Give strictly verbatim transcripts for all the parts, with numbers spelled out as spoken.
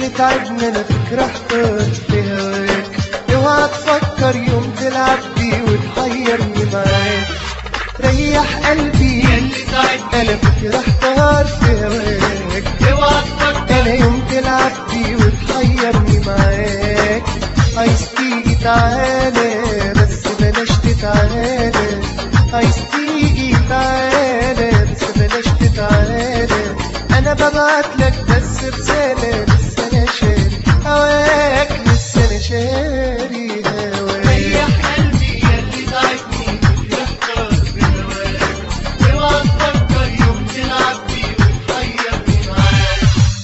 تعبني انا فكرة احتار في هواك. اوعى تفكر يوم تلعب بيه وتحيرني معاك. ريح قلبي ياللي تعبني انا فكرة احتار في هواك. اوعى تفكر انا يوم تلعب بيه وتحيرني معاك. عايز تيجي تعالى بس بلاش تتعالى. عايز تيجي تعالى بس بلاش تتعالى. انا ببعتلك بس رسالة لسه انا شاري هواك. لسه انا شاري هواك. ريح قلبي ياللي تعبني يحتار في هواك. اوعى تفكر يوم تلعب بيه وتحيرني معاك.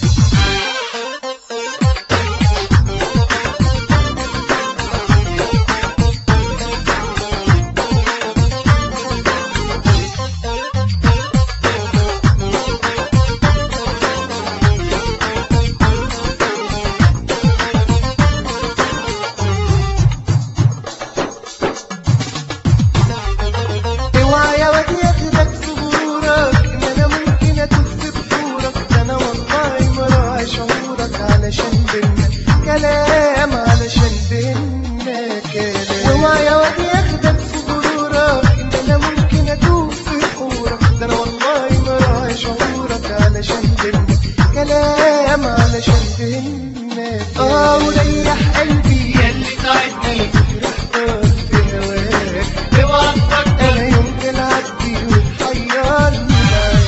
اوعى يا واد ياخدك في غرورك ان انا ممكن اتوب في بطورك. ده انا والله مراعي شعورك علشان بينا كلام علشان بينا كلام. اوعى يا واد ياخدك في غرورك ان انا ممكن اتوب في بطورك. ده انا والله مراعي شعورك علشان بينا كلام علشان بينا كلام. اه وريح قلبي ياللي تعبني فكرة احتار في هواك. اوعى تفكر انا يوم تلعب بيه وتحيرني معاك.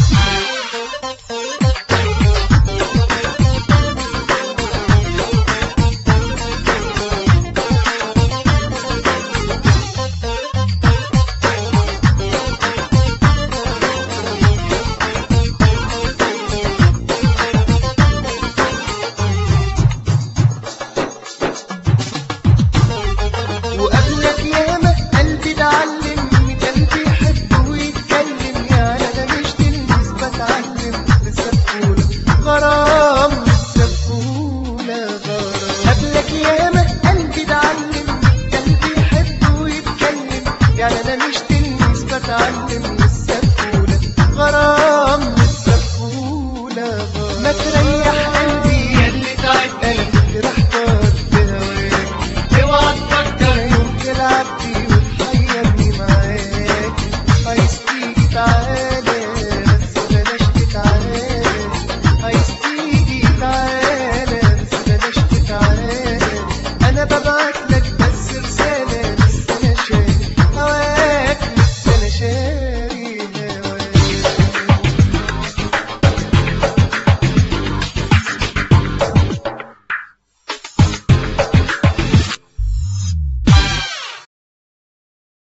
وقبلك ياما قلبي اتعلم، قلبي يحب ويتكلم. يعني انا مش تلميذ بتعلم، لسه بقولك غرام، لسه بقولك غرام. قبلك ياما